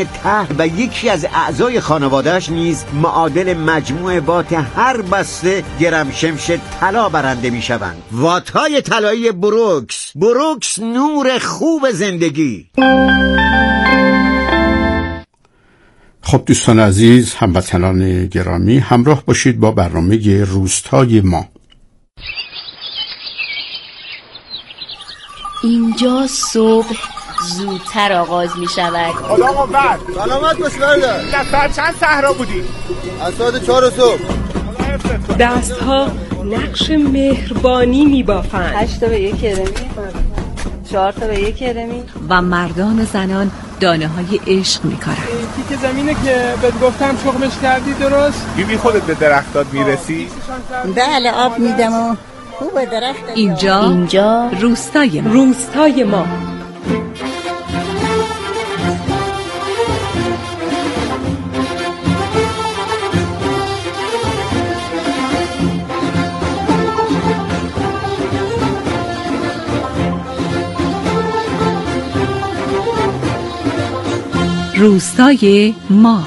ته و یکی از اعضای خانوادهش نیز معادل مجموع وات هر بسته گرم شمش طلا برنده می شوند. وات‌های طلایی بروکس. بروکس، نور خوب زندگی. خب دوستان عزیز، هموطنان گرامی، همراه باشید با برنامه روستای ما. اینجا صبح زودتر آغاز می شود. خدا قوت. سلامت باش برادر. در ساعت چند صحرا بودی؟ از ساعت 4 صبح. دستها نقش مهربانی می بافند. 8 تا به 1 کرمی، 4 تا به 1 کرمی. و مردان و زنان دانه های عشق می کارن. تیک زمینه که بهت گفتم شغلش کردی درست؟ بیبی خودت به درختات میرسی؟ بله، آب میدم و خوبه درخت. اینجا روستای ما. روستای ما. روستای ما.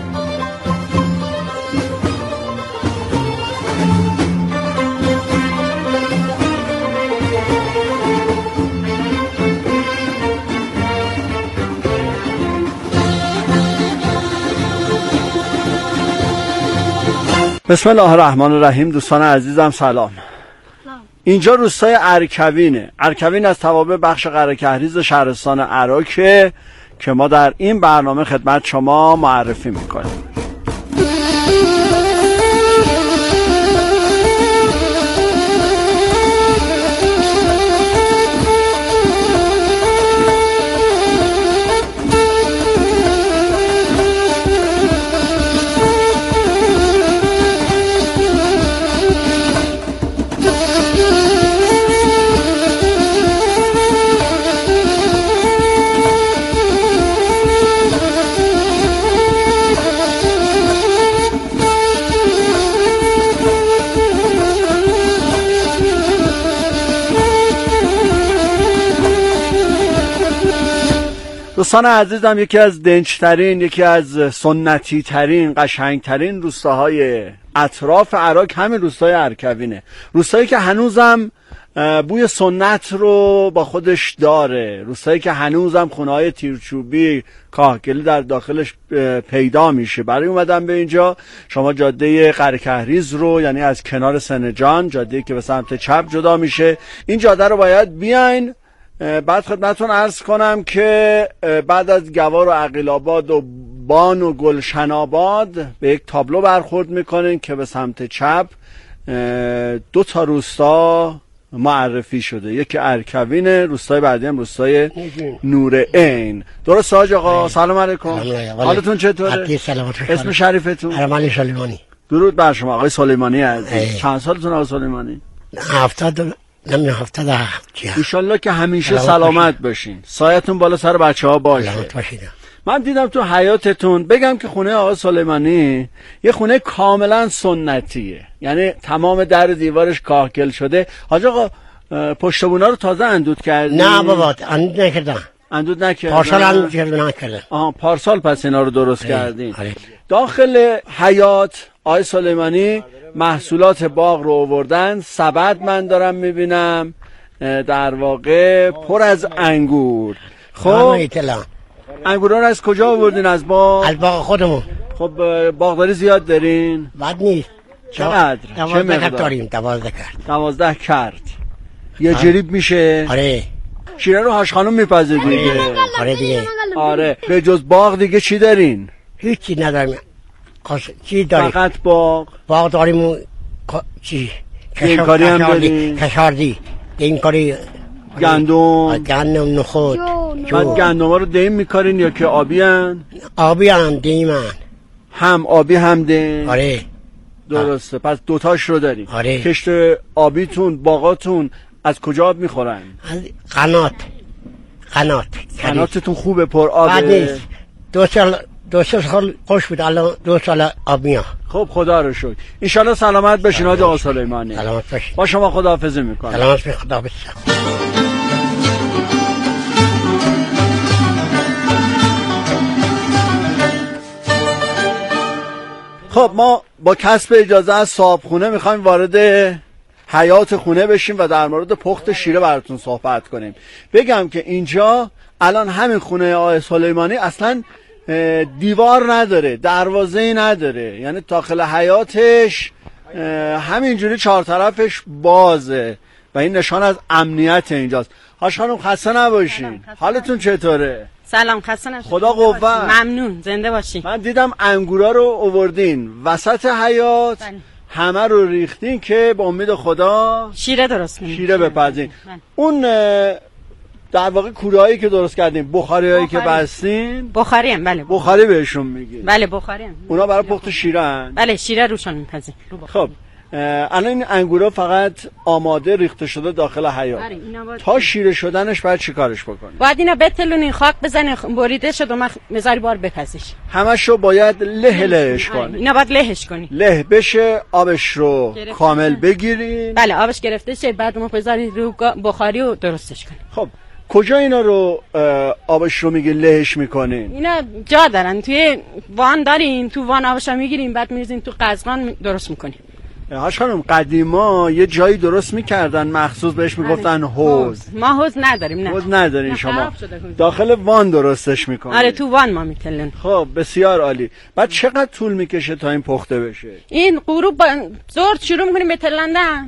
بسم الله الرحمن الرحیم. دوستان عزیزم سلام. اینجا روستای ارکوینه. ارکوین از توابع بخش قره‌کهریز شهرستان عراقه که ما در این برنامه خدمت شما معرفی میکنیم. دوستان عزیزم، یکی از دنجترین، یکی از سنتی ترین، قشنگ ترین روستاهای اطراف عراق همین روستای ارکوینه. روستایی که هنوزم بوی سنت رو با خودش داره، روستایی که هنوزم خونه‌های تیرچوبی کاهگلی در داخلش پیدا میشه. برای اومدن به اینجا شما جاده قره‌کهریز رو، یعنی از کنار سنجان، جاده‌ای که به سمت چپ جدا میشه، این جاده رو باید بیاین. بعد خدمتتون عرض کنم که بعد از گوار و عقیل‌آباد و بان و گلشن آباد به یک تابلو برخورد میکنین که به سمت چپ 2 تا روستا معرفی شده. یکی ارکوینه، روستای بعدی هم روستای نورعین. درست حاج آقا؟ سلام علیکم. حالتون چطوره؟ اسم شریفتون؟ ارملی سلیمانی. درود بر شما آقای سلیمانی عزیز. چند سالتون آقای سلیمانی؟ 77. انشالله که همیشه سلامت باشین، سایتون بالا سر بچه ها باشه. من دیدم تو حیاتتون، بگم که خونه آقا سلیمانی یه خونه کاملا سنتیه، یعنی تمام در دیوارش کاهگل شده. حاج آقا پشت بونا رو تازه اندود کردی؟ نه بابا، اندود نکردم. اندود نکردم. پارسال اندود نکردم. آها، پارسال پس اینا رو درست کردین. داخل حیات آقای سلیمانی محصولات باغ رو آوردن. سبد من دارم میبینم در واقع پر از انگور. خب انگورا رو از کجا آوردین؟ از باغ؟ از باغ خودمون. خب باغداری زیاد دارین؟ بد نیست. چقدر؟ 12 داریم. 12 کرد. یه جریب میشه؟ آره. شیره رو هاش خانم میپزه دیگه. آره دیگه. آره. به جز باغ دیگه چی دارین؟ هیچی نداریم. چی داریم؟ فقط باغ داریم. چی؟ کاری هم داریم؟ کشاردی. این کاری گندم نخود. بعد گندم ها رو دیم میکارین یا که آبی هن؟ آبی هم دیمن. هم آبی هم دیم؟ آره. درسته. پس دوتاش رو داریم. آره. کشت آبیتون، باغاتون از کجا آب میخورن؟ از قنات. قناتتون خوبه، پر آبه؟ بعد نیست. 2 سال خوش بود، الان 2 سال آب میاد. خب خدا رو شکر. انشالله سلامت بشین حاج آقا سلیمانی. سلامت باشین. با شما خداحافظی میکنم. سلامت باشین. خداحافظ. خب ما با کسب اجازه از صاحبخونه میخوایم وارد حیات خونه بشیم و در مورد پخت شیره براتون صحبت کنیم. بگم که اینجا الان همین خونه آقای سلیمانی اصلا دیوار نداره، دروازه‌ای نداره، یعنی داخل حیاتش همینجوری چهار طرفش بازه و این نشان از امنیت اینجاست. هاش خانم خسته نباشین. حالتون چطوره؟ سلام، خسته نباشین. خدا قوت. ممنون، زنده باشین. من دیدم انگورا رو آوردین وسط حیات. بله. همه رو ریختین که به امید خدا شیره درست کنیم، شیره بپزین. اون در واقع کورهایی که درست کردین، بخاریایی که بستین، بخاری هم. بله بخاری بهشون میگین. بله بخاری هم. اونا برای پخت شیره هن؟ بله شیره روشون میپزین. خب الان این انگورا فقط آماده ریخته شده داخل حیات. تا شیره شدنش باید چی کارش بکنی؟ باید اینا بتلونین، خاک بزنین، بریده شد و مزاری بار بپزیش. همشو باید لهش کنی. اینا باید لهش کنی، له بشه، آبش رو کامل بگیری. بله آبش گرفته شه، بعد ما بذاری رو بخاری و درستش کنی. خب کجا اینا رو آبش رو میگی لهش میکنین؟ اینا جا دارن، توی وان داریم، تو وان آبش رو میگیریم، بعد میریزیم تو قزقان درست میکنیم. هاش خانم قدیما یه جایی درست میکردن مخصوص بهش میگفتن حوض. ما حوض نداریم. نه حوض ندارین شما، داخل وان درستش میکنین؟ آره تو وان ما میتلن. خب بسیار عالی. بعد چقدر طول میکشه تا این پخته بشه؟ این غروب زور شروع میکنیم به تلندن،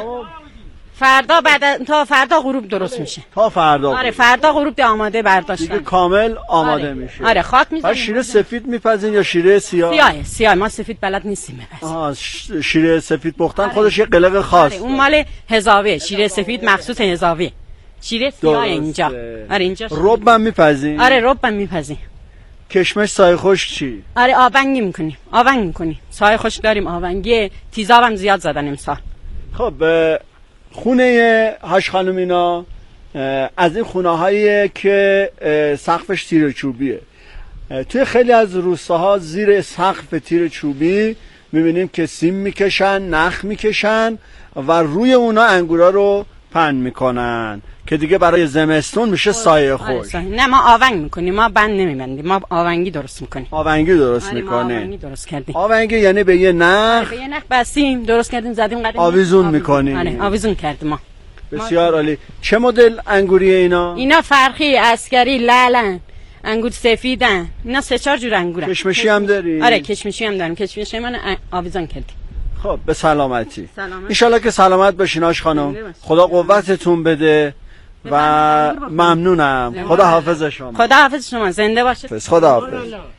فردا بعد تا فردا غروب درست میشه. تا فردا؟ آره فردا غروب آماده برداشتن دیگه کامل آماده میشه. آره خاک میزنیم. شیره سفید میپزین یا شیره سیاه؟ سیاه. ما سفید بلد نیستیم بپزیم. شیره سفید پختن خودش یه قلق خاص. اون مال هزاوه، شیره سفید مخصوص هزاوه. شیره سیاه اینجا. آره اینجا ربم میپزین؟ آره ربم میپزین. کشمش سایه خوش چی؟ آره آونگی میکنیم. سایه خوش داریم، آونگی، تیزابم زیاد زدن امسال. خب خونه هاش خانم اینا از این خونه هایی که سقفش تیر چوبیه. توی خیلی از روستاها زیر سقف تیر چوبی میبینیم که سیم میکشن، نخ میکشن و روی اونا انگورا رو پهن میکنن که دیگه برای زمستون میشه سایه خوش. نه ما آونگ میکنیم، ما بند نمیبندیم، ما آونگی درست میکنیم. آونگی درست میکنه. آونگی درست کردیم. آونگی یعنی به یه نخ بستیم، درست کردیم، زدیم قدیم آویزون میکنیم. آره آویزون کردیم ما. بسیار عالی. چه مدل انگوریه اینا؟ اینا فرخی، عسکری، لعلن، انگور سفیدن. اینا 3-4 جور انگورن. کشمشی هم داری؟ آره کشمشی هم داریم. کشمشی من آویزون کردیم. خب به سلامتی. ان شاءالله که سلامت باشین آش خانم. خدا قوتتون بده و ممنونم. خدا حافظ شما. خدا حافظ شما، زنده باشید. خدا حافظ.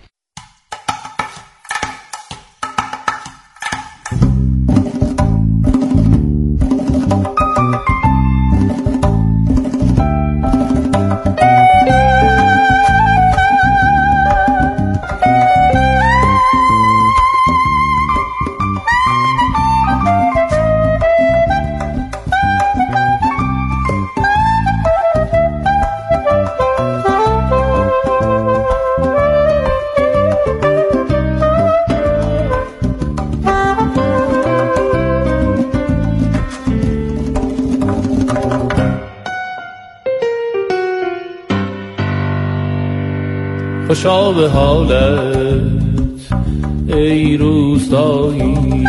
خوشا به حالت ای روستایی،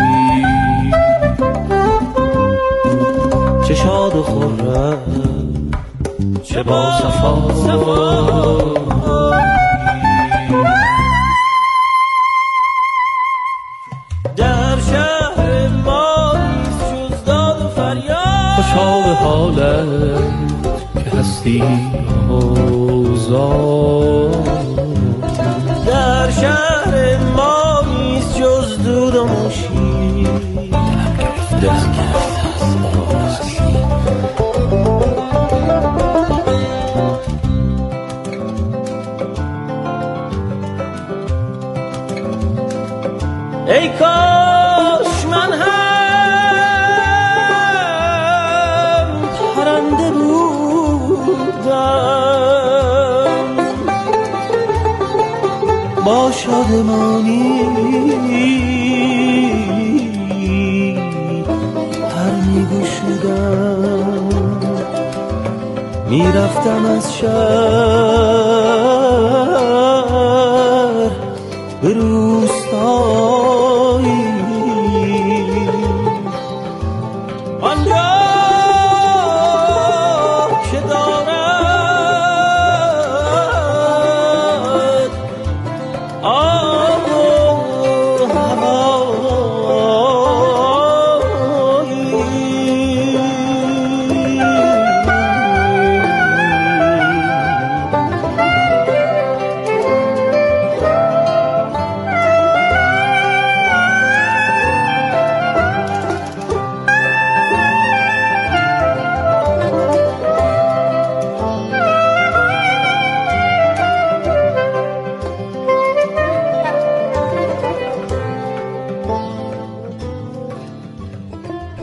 چه شاد و خرم چه با صفایی. در شهر ما نیست جز داد و فریاد. خوشا به حالت که هستی آزاد. در شهر ما نیست جز دود و موشی. دلم گرفته از آوازی. ای کاش من هم پرنده بودم با شادمانی پر میگشودم، میرفتم از شهر به روستا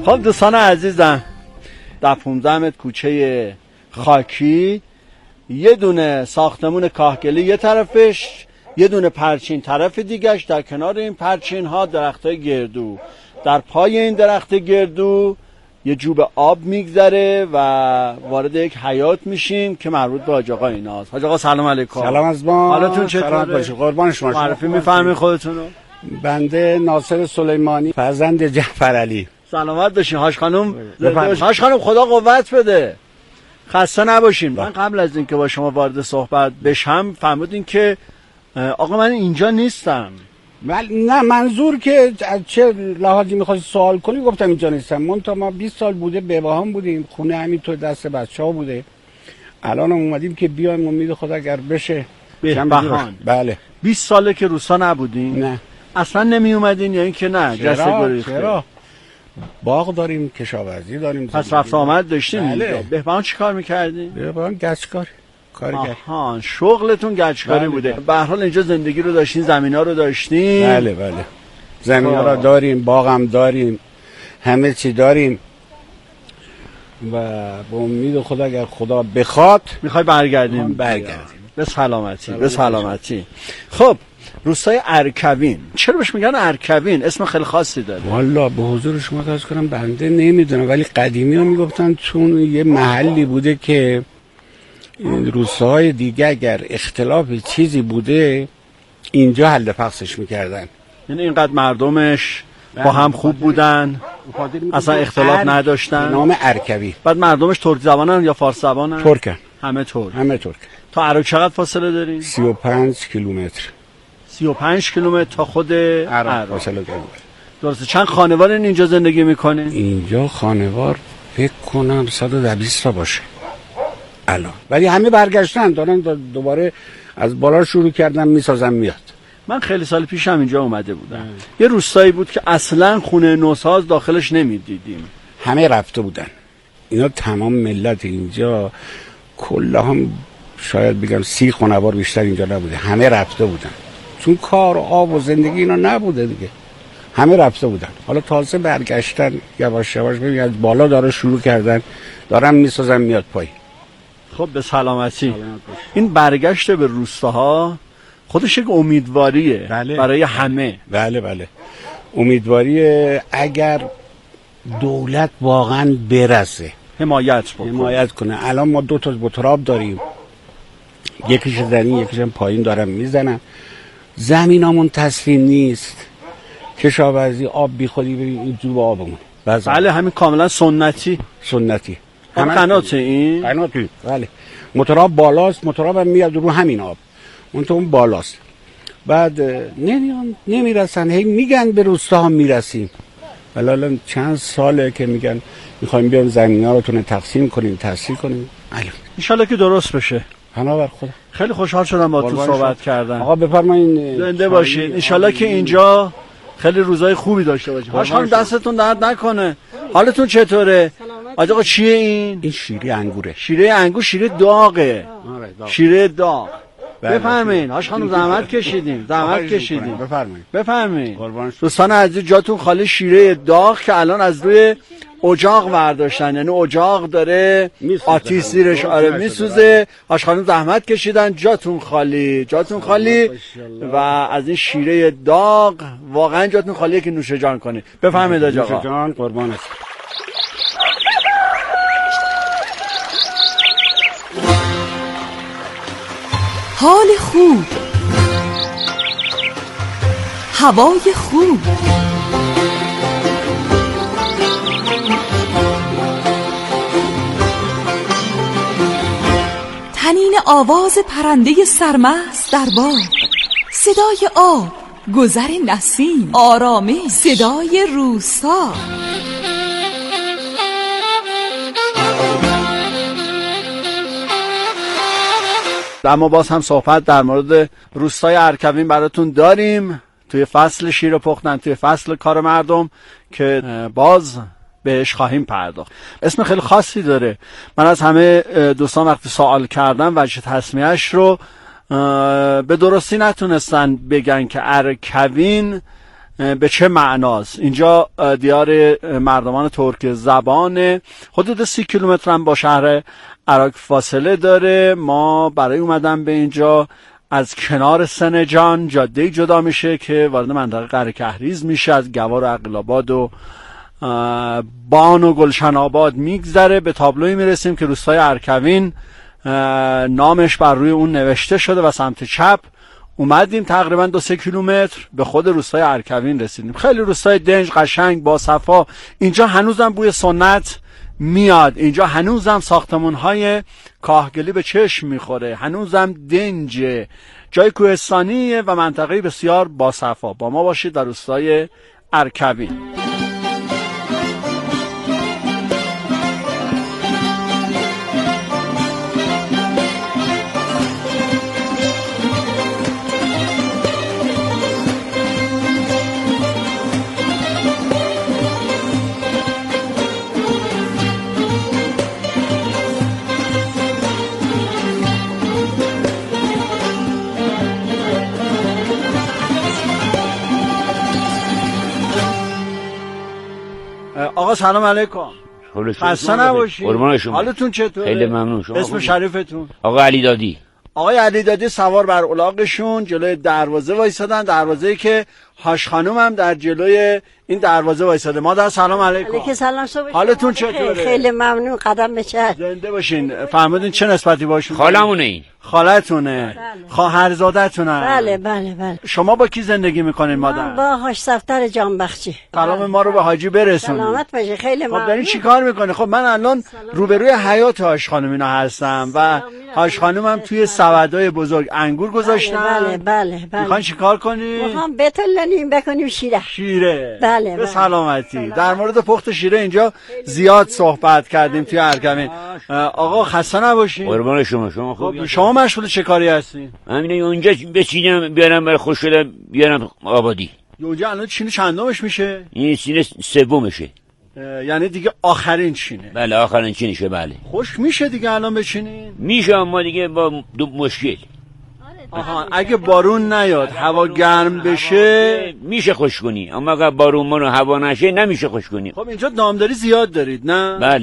خب دوستان عزیزم، در 15 متر کوچه خاکی یه دونه ساختمون کاهگلی یه طرفش، یه دونه پرچین طرف دیگهش، در کنار این پرچین ها درختای گردو، در پای این درخت گردو یه جوب آب میگذره و وارد یک حیاط میشیم که مربوط به حاج آقا ایناست. حاج آقا سلام علیکم. سلام از ما. حالتون چطوره؟ سلامت باشید. قربان شما. معرفی میفرمایید خودتون رو؟ بنده ناصر سلیمانی، فرزند جعفر علی. سلامت باشین حاج خانم. حاج خانم خدا قوت بده، خسته نباشین. من قبل از اینکه با شما وارد صحبت بشم فرمودین که آقا من اینجا نیستم. نه منظور که از چه لحاظی می‌خواستی سوال کنی؟ گفتم اینجا نیستم. منتها ما 20 سال بوده بهبهان بودیم، خونه همینطور دست بچه‌ها بوده. الان اومدیم که بیایم، امید خدا اگر بشه بهبهان. بله 20 ساله که روستا نبودین؟ نه اصلا نمی اومدین یا اینکه نه جسته گریخته؟ چرا؟ باغ داریم، کشاورزی داریم. پس رفت آمد داشتین؟ بله. بهبهان چی کار میکردین؟ بهبهان گچکار کارگر. آها، شغلتون گچکاری بله. بوده. به هر حال اینجا زندگی رو داشتین، زمینا رو داشتین؟ بله بله، زمینا رو داریم، باغم داریم، همه چی داریم و با امید خدا اگر خدا بخواد میخوای برگردیم؟ برگردیم به سلامتی. به سلامتی. خب روستای ارکوین، چرا بهش میگن ارکوین؟ اسم خیلی خاصی داره. والا به حضور شما عرض کنم بنده نمیدونم، ولی قدیمی ها میگفتن چون یه محلی بوده که روستاهای دیگه اگر اختلاف چیزی بوده اینجا حل فصلش میکردن. یعنی اینقدر مردمش با هم خوب بودن، اصلا اختلاف نداشتن. نام ارکوی. بعد مردمش ترک زبانن یا فارس زبانن؟ ترکن. همه ترک. همه ترک. تا عراق چقدر فاصله دارین؟ 35 کیلومتر. 35 کیلومتر تا خود عراق فاصله داریم. درسته. چند خانوار اینجا زندگی میکنه؟ اینجا خانوار فکر کنم 120 تا باشه الان، ولی همه برگشتن، دارن دوباره از بالا شروع کردن میسازن میاد. من خیلی سال پیش هم اینجا اومده بودم. یه روستایی بود که اصلا خونه نوساز داخلش نمیدیدیم، همه رفته بودن. اینا تمام ملت اینجا کلا هم شاید بگم 30 خانوار بیشتر اینجا نبوده، همه رفته بودن چون کار و آب و زندگی اینا نبوده دیگه، همه رفته بودن. حالا تازه برگشتن یواش یواش، ببین از بالا داره شروع کردن، دارن میسازن میاد پایین. خب به سلامتی. این برگشت به روستاها خودش یک امیدواریه. بله. برای همه. بله بله، امیدواریه اگر دولت واقعا برسه حمایت کنه. الان ما 2 تا بتراب داریم، یکیش زمین یکیش پایین دارن میزنن، زمینامون تسلیم نیست، کشاورزی آب بی خودی، ببین این جوب آبمون. بله همین کاملا سنتی همه قناته این قناتی. بله متراب بالاست، متراب هم میاد رو همین آب، اون بالاست. بعد نمیرسن، هی میگن به روستاها میرسیم، ولی الان چند ساله که میگن میخوایم بیان زمینا رو تقسیم کنیم، تحصیل کنیم. انشالله که درست بشه. پناه بر خدا. خیلی خوشحال شدم با تو صحبت کردم. آقا بفرمایید. زنده باشید. انشالله که اینجا خیلی روزای خوبی داشته باشید. هاش خانم دستتون درد نکنه. حالتون چطوره؟ آقا چیه این؟ این شیره انگوره. شیره انگور، شیره داغه. شیره داغ. بفرمایید. هاش خانم زحمت کشیدیم. بفرمایید. دوستان عزیز جاتون خالی شیره داغ که الان از روی اجاق برداشتن، یعنی اجاق داره آتیش زیرش میسوزه. هاش خانم زحمت کشیدن، جاتون خالی و از این شیره داغ واقعا جاتون خالیه که نوش جان کنید. بفرمایید آقا. نوش جان قربانت. حال خوب، هوای خوب، تنین آواز پرنده سرمست در باغ، صدای آب، گذر نسیم، آرامش، صدای روستا. اما باز هم صحبت در مورد روستای ارکوین براتون داریم، توی فصل شیر پختن، توی فصل کار مردم که باز بهش خواهیم پرداخت. اسم خیلی خاصی داره. من از همه دوستان وقتی سوال کردم وجه تسمیه‌اش رو به درستی نتونستن بگن که ارکوین به چه معناست. اینجا دیار مردمان ترک زبانه، حدود 30 کیلومتر هم با شهر عراق فاصله داره. ما برای اومدن به اینجا از کنار سنجان جاده جدا میشه که وارد منطقه قره کهریز میشه، از گوار و عقیل‌آباد و بان و گلشن آباد میگذره، به تابلوی میرسیم که روستای ارکوین نامش بر روی اون نوشته شده و سمت چپ اومدیم تقریبا 2-3 کیلومتر به خود روستای ارکوین رسیدیم. خیلی روستای دنج، قشنگ، با صفا. اینجا هنوزم بوی سنت میاد، اینجا هنوزم ساختمان‌های کاهگلی به چشم میخوره، هنوزم دنج، جای کوهستانیه و منطقه بسیار با صفا. با ما باشید در روستای ارکوین. آقا سلام علیکم. خسته نباشید. قربان شما. حالتون چطوره؟ خیلی ممنون. شما اسم شریفتون؟ آقا علی دادی. آقای علی دادی سوار بر الاغشون جلوی دروازه وایسادن، دروازه‌ای که هاش خانم هم در جلوی این دروازه وایساده. مادر سلام علیکم. علیکم سلام. صبح حالتون چطوره؟ خیلی ممنون. قدم بچه. زنده باشین. فهمیدین چه نسبتی باشون؟ خالمونه این. خالتونه. خواهرزادتونه. بله بله بله. شما با کی زندگی میکنین مادر؟ من با حاج صفتر جانبخشی. سلام ما رو به حاجی برسونید. سلامت باشه. خیلی ممنون. خب دارین چیکار میکنه؟ خب من الان روبروی حیاط هاش خانم اینا هستم و هاش خانم هم توی سبدای بزرگ انگور گذاشتن. بله بله بله. میخوان چیکار کنین؟ میخوام بتلنیم بکنیم شیره. بله به سلامتی. در مورد پخت شیره اینجا زیاد صحبت کردیم توی ارکوین. آقا خسته نباشین. قربان شما خوب. شما مشغول چه کاری هستین؟ همین اونجا بچینم بیارم برای خوش شدم بیارم آبادی. اونجا الان چینه چندمش میشه؟ این چینه سومشه. یعنی دیگه آخرین چینه. بله آخرین چینشه. بله خوش میشه دیگه الان بچینین؟ میشه اما دیگه با دو مشکل. آها اگه بارون نیاد هوا گرم بشه میشه خوش کنی، اما اگه بارون و هوا نشه نمیشه خوش کنی. خب اینجا دامداری زیاد دارید نه؟ بله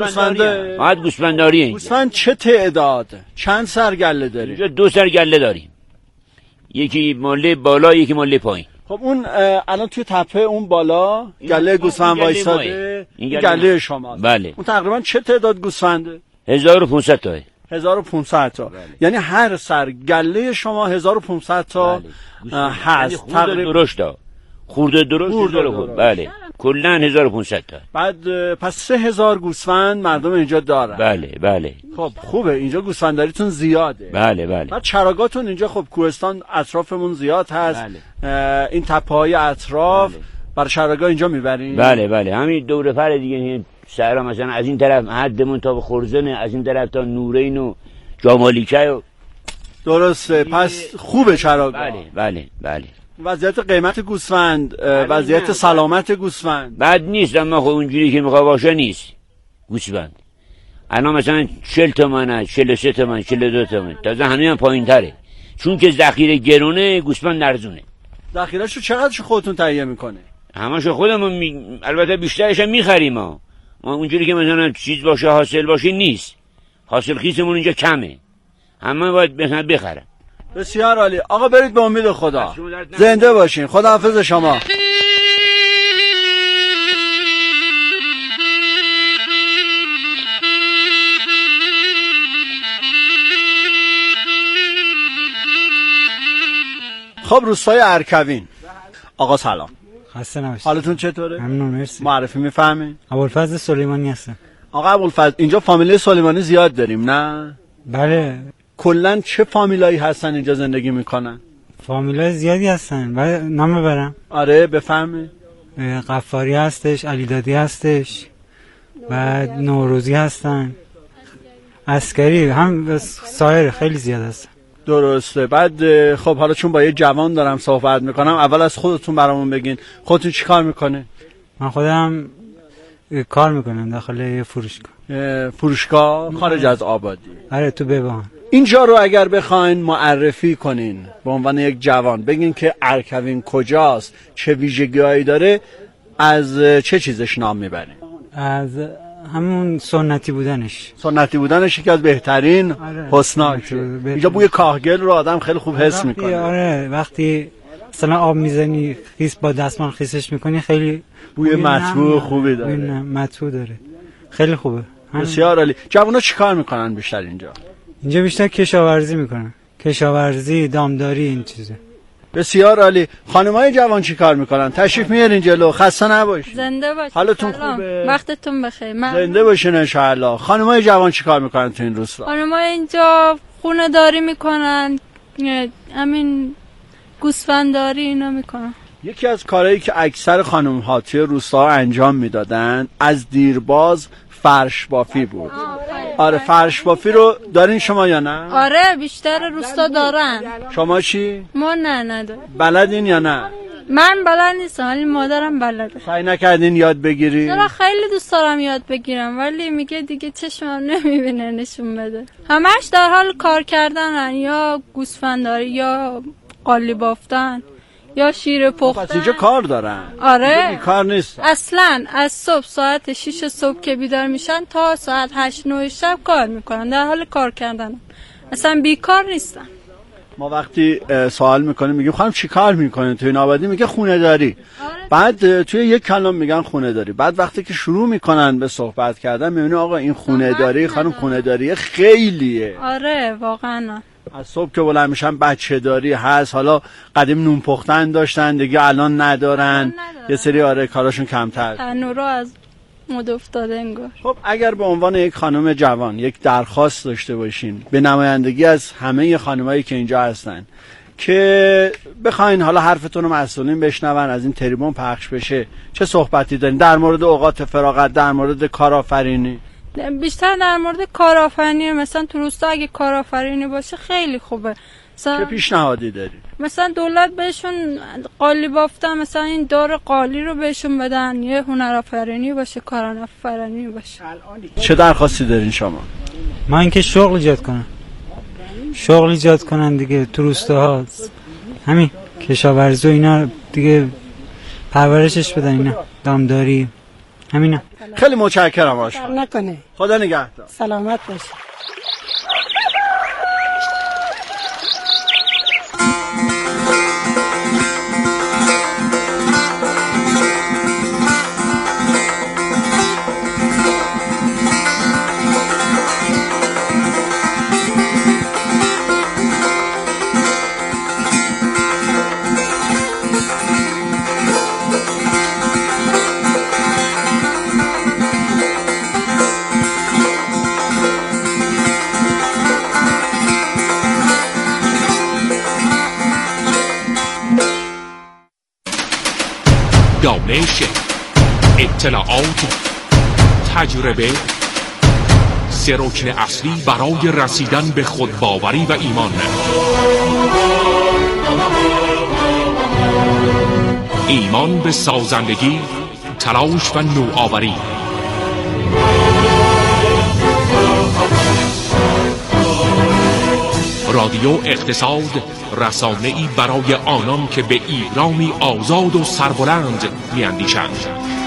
گوسفنداری. گوسفند چه تعداد؟ چند سر گله دارید؟ اینجا 2 سر گله داریم، یکی ماله بالا یکی ماله پایین. خب اون الان توی تپه اون بالا گله گوسفند وایساده، این گله شماست. بله. اون تقریبا چه تعداد گوسفنده؟ 1500 تا. 1500 تا. بله. یعنی هر سر گله شما 1500 تا هست. یعنی تقریبا درشت. خورده درشت. بله. کلا 1500 تا. بعد پس 3000 گوسفند مردم اینجا دارن. بله. خب خوبه اینجا گوسفنداریتون زیاده. بله. بعد چراگاهتون اینجا خب کوهستان اطرافمون زیاد هست. بله. این تپه‌های اطراف برای چراگاه اینجا میبرین؟ بله. همین دور فر دیگه سهرا مثلا از این طرف حدمون تا خرزنه، از این طرف تا نورین و جامالیکه. درسته. پس خوبه چراگاه. بله. وضعیت قیمت گوسفند، وضعیت سلامت گوسفند بد نیست، اما خب اونجوری که میخواد باشه نیست. گوسفند الان مثلا 40 تومنه، 43 تومن، 42 تومن، تازه همین پایین تره، چون که ذخیره گرونه گوسفند نرزونه. ذخیره‌شو چقدرش خودتون تهیه میکنه؟ همشو خودمون البته بیشترش هم میخریم. ما اونجوری که مثلا چیز باشه حاصل باشه نیست، حاصل خیسمون اینجا کمه، همه باید مثلا بخرن. بسیار عالی. آقا برید به امید خدا. زنده باشین. خداحافظ شما. خب روستای ارکوین. آقا سلام. خسته نباشید. حالتون چطوره؟ ممنون مرسی. معرفی میفهمین؟ ابوالفضل سلیمانی هستم. آقا ابوالفضل اینجا فامیله سلیمانی زیاد داریم نه؟ بله. کلا چه فامیلایی هستن اینجا زندگی میکنن؟ فامیلای زیادی هستن. بعد نام ببرم؟ آره بفهمی. غفاری هستش، علی دادی هستش، بعد نوروزی هستن، عسکری هم، سایر خیلی زیاد هستن. درسته. بعد خب حالا چون با یه جوان دارم صحبت میکنم، اول از خودتون برامون بگین خودتون چی کار میکنه؟ من خودم کار میکنم داخل فروشگاه. فروشگاه خارج از آبادی؟ آره تو ببان. اینجا رو اگر بخواین معرفی کنین به عنوان یک جوان، بگین که ارکوین کجاست، چه ویژگی‌هایی داره، از چه چیزش نام میبرین؟ از همون سنتی بودنش. سنتی بودنش یکی از بهترین حسناشه. اینجا بوی کاهگل رو آدم خیلی خوب حس میکنه. آره وقتی مثلا آب میزنی خیس با دستمال خیسش میکنی خیلی بوی مطبوع خوبی داره. بوی مطبوع داره. خیلی خوبه. بسیار عالی. جوونا چیکار میکنن بیشتر اینجا؟ اینجا بیشتر کشاورزی میکنن. کشاورزی، دامداری، این چیزه. بسیار عالی. خانمای جوان چیکار میکنن؟ تشریف میارین جلو. خسته نباشید. زنده باشید. حالتون خوبه؟ وقتتون بخیر. زنده باشین ان شاء الله. خانمای جوان چیکار میکنن تو این روستا؟ خانمای اینجا خونه داری میکنن، همین گوسفندداری اینا میکنن. یکی از کارهایی که اکثر خانم‌ها توی روستا انجام میدادن از دیرباز فرش بافی بود. آره فرش بافی رو دارین شما یا نه؟ آره بیشتر روستا دارن. شما چی؟ ما نداریم. بلدین یا نه؟ من بلد نیستم ولی مادرم بلده. سعی نکردین یاد بگیری؟ چرا خیلی دوست دارم یاد بگیرم ولی میگه دیگه چشمم نمیبینه نشون بده. همش در حال کار کردنن، یا گوسفندداری یا قالی بافتن یا شیر پختن. پس اینجا کار دارن. آره کار نیست. اصلا از صبح ساعت 6 صبح که بیدار میشن تا ساعت 8 9 شب کار میکنن، در حال کار کردن، اصلا بیکار نیستن. ما وقتی سوال میکنیم میگیم خانم چی کار میکنین توی این آبادی، میگه خونه داری. بعد توی یک کلام میگن خونه داری، بعد وقتی که شروع میکنن به صحبت کردن میبینی آقا این خونه داری خانم خونه داری خیلیه. آره واقعا. از صبح که بلند میشن بچه داری هست، حالا قدیم نون پختن داشتن دیگه الان ندارن. یه سری آره کاراشون کمتر، تنورا از مد افتاده انگار. خب اگر به عنوان یک خانم جوان یک درخواست داشته باشین به نمایندگی از همه خانمایی که اینجا هستن که بخواین حالا حرفتون رو مسئولین بشنون، از این تریبون پخش بشه، چه صحبتی دارین در مورد اوقات فراغت، در مورد کارآفرینی؟ بیشتر در مورد کارآفرینی. مثلا تو روستا اگه کارآفرینی باشه خیلی خوبه. چه پیشنهادی داری؟ مثلا دولت بهشون قالی بافتن، مثلا این دار قالی رو بهشون بدن، یه هنرآفرینی باشه، کارآفرینی باشه. چه درخواستی دارین شما؟ من اینکه شغل ایجاد کنم، شغل ایجاد کنن دیگه تو روستاها، همین کشاورزی و اینا دیگه پرورشش بدن، اینا دامداری، همینا. خیلی متشکرم آشقا. نکنه. خدا نگهدار. سلامت باش. دانش، اطلاعات، تجربه، سه رکن اصلی برای رسیدن به خودباوری و ایمان. ایمان به سازندگی، تلاش و نوآوری. رادیو اقتصاد، رسانه‌ای برای آنان که به ایرانی آزاد و سربلند می‌اندیشند.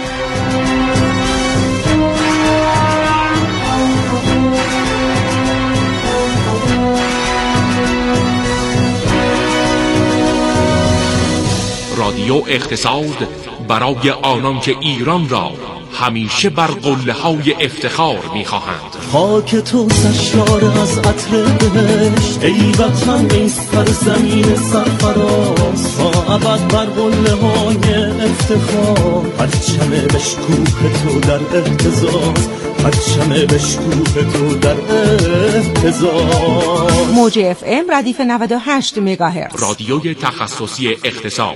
رادیو اقتصاد برای آنان که ایران را همیشه بر قله‌های افتخار می‌خواهند. خاک تو سرشار از عطر بهشت، ای وطن ای سرزمین سرفراز، تا ابد بر قله‌های افتخار، پرچم بشکوه تو در اهتزاز، پرچم بشکوه تو در اهتزاز. موج اف ام ردیف 98 مگاهرتز، رادیوی تخصصی اقتصاد.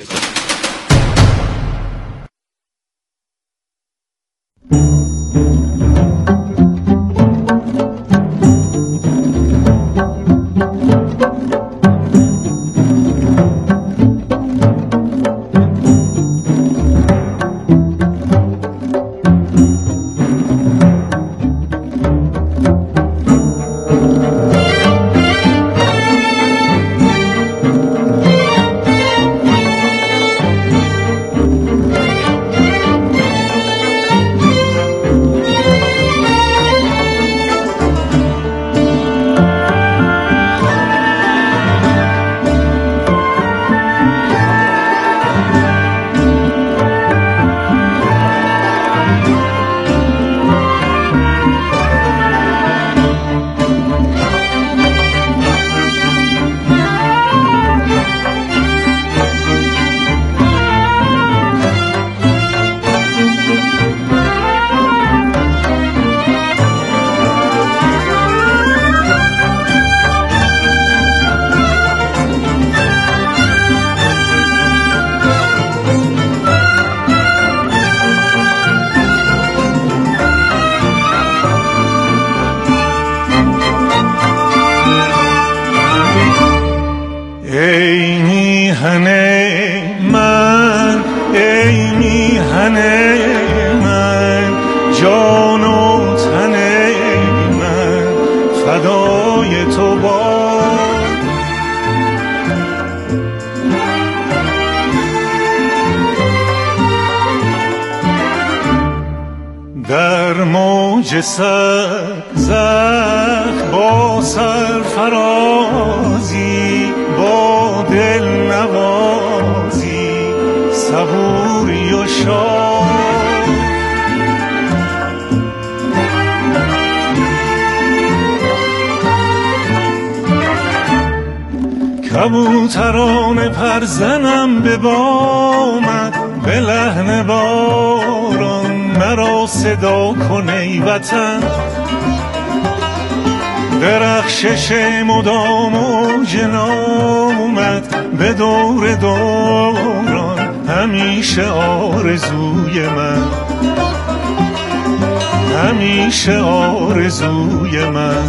من ای میهن من جان و تن من فدای تو باد در موج سرزخ با سرفرازی با دل نوازی صبوری و شاد کبوتران پرزنم به بامت به لحن باران مرا صدا کن ای وطن درخشش مدام و جنامت به دور دوران همیشه آرزوی من همیشه آرزوی من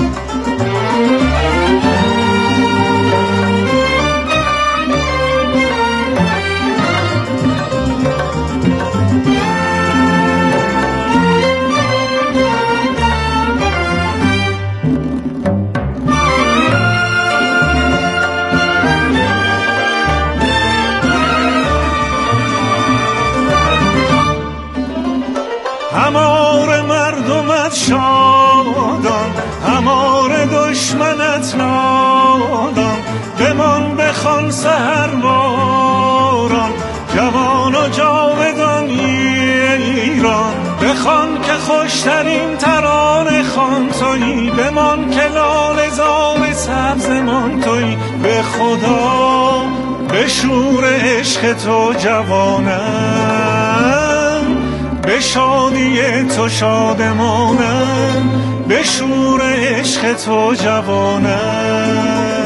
همار مردمت شادان همار دشمنت نادان بمان بخوان سحرباران جوان و جاودان ایران بخوان که خوشترین ترانه خوان تویی بمان که لاله زار سبزمان تویی به خدا به شور عشق تو جوانم به شادی تو شادمانم به شور عشق تو جوانم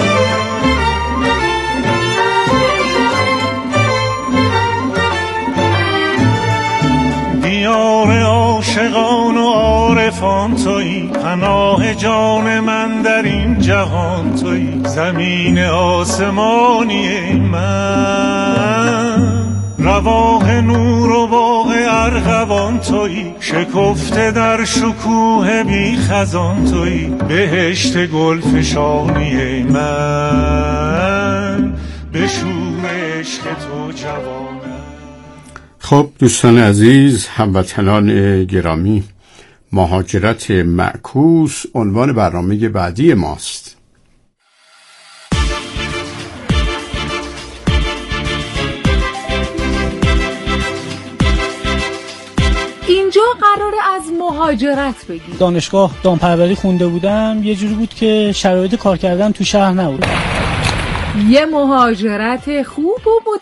دیار عاشقان و عارفان تویی پناه جان من در این جهان تویی زمین آسمانی من رواه نور و باغ ارغوان تویی شکفته در شکوه بی خزان تویی بهشت گل فشانی من به شور عشق تو جوانم. خب دوستان عزیز، هموطنان گرامی، مهاجرت معکوس عنوان برنامه بعدی ماست. اینجا قراره از مهاجرت بگیم. دانشگاه دامپروری خونده بودم، یه جوری بود که شرایط کار کردن تو شهر نبود. یه مهاجرت خوب و